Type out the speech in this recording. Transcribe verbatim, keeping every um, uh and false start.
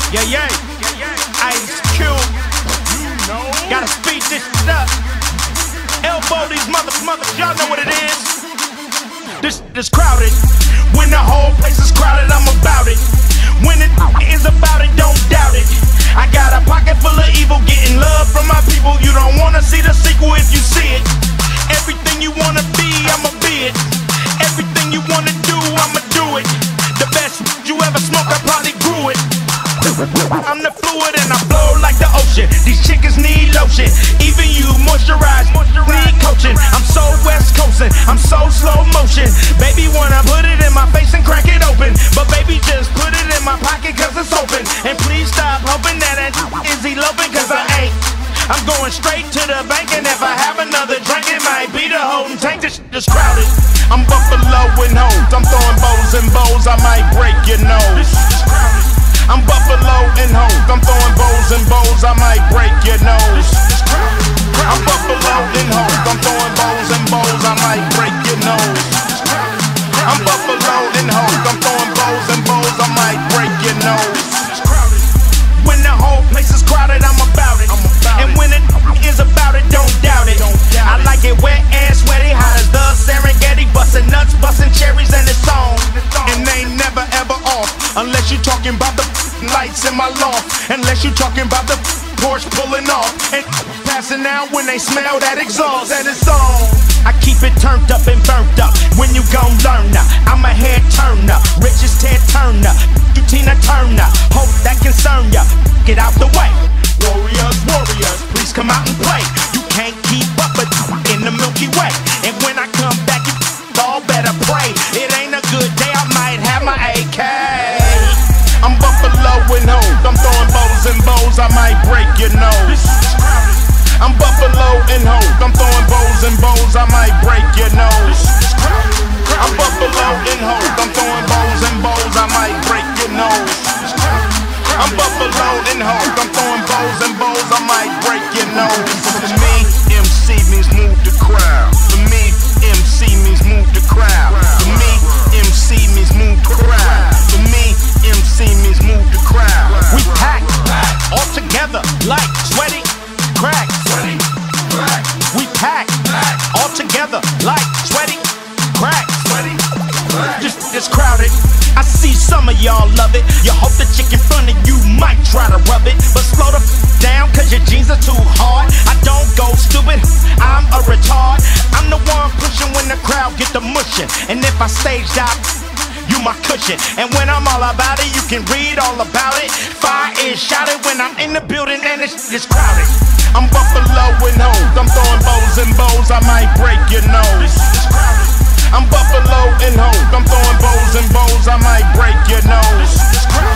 Yeah, yeah. Ice Cube. Gotta speed this shit up. Elbow these mother mothers. Y'all know what it is. This this crowded. When the whole place is crowded, I'm about it. When it is about it, don't doubt it. I got a pocket full of evil, getting love from my people. You don't wanna see the sequel if you see it. Everything you wanna be, I'ma be it. Everything you wanna do, I'ma do it. The best you ever smoked, I probably grew it. I'm the fluid and I flow like the ocean. These chickens need lotion. Even you moisturize, need coaching. I'm so west coastin', I'm so slow motion. Baby wanna put it in my face and crack it open, but baby just put it in my pocket cause it's open. And please stop hoping that it is eloping cause I ain't. I'm going straight to the bank, and if I have another drink it might be the whole tank. This shit is crowded. I'm Buffalo and hoes, I'm throwing bows and bows, I might break your nose. I'm Buffalo and hoes, I'm throwing bows and bows, I might break your nose. I'm Buffalo and hoes, I'm throwing bows and bows, I might break your nose. I'm Buffalo and hoes, I'm throwing bows and bows, I might break your nose. When the whole place is crowded, I'm about it. And when it is about it, don't doubt it. I like it wet and sweaty, hot as the Serengeti, bustin' nuts, bustin' cherries, and it's on. And they never ever off, unless you talking about the lights in my loft. Unless you talking about the Porsche pulling off and passing out when they smell that exhaust. And it's on. I keep it turned up and burnt up. When you gon' learn now, I'm a head turner, rich as Ted Turner, you Tina Turner. Hope that concern ya. Get out the way. Warriors, warriors, please come out and play. You can't keep up with in the Milky Way. And when I come back, you all better pray. It ain't a good day, I might have my A K. I'm Buffalo and hoes, I'm throwing bows and bows, I might break your nose. I'm Buffalo and hoes, I'm throwing bows and bows, I might break your nose. I'm Buffalo and hoes, I'm throwing bows and bows, I might break your nose. I'm Buffalo and hoes, I'm throwing bows and bows, I might break your nose. For me, M C means move the crowd. For me, M C means move the crowd. For me, M C means move the crowd. For me, M C means move the crowd. We pack all together like sweaty crack. We pack all together like sweaty crack. Just, just crowded. I see some of y'all love it. You hope the chick in front of you might try to rub it, but slow the f down cause your jeans are too hard. I don't go stupid, I'm a retard. I'm the one pushing when the crowd get the mushin'. And if I staged out, you my cushion. And when I'm all about it, you can read all about it. Fire is shouted when I'm in the building and it's, it's crowded. I'm Buffalo and hoes, I'm throwing bows and bows, I might break your nose. I'm Buffalo and hoes, I'm throwing bows and bows, I might break your nose.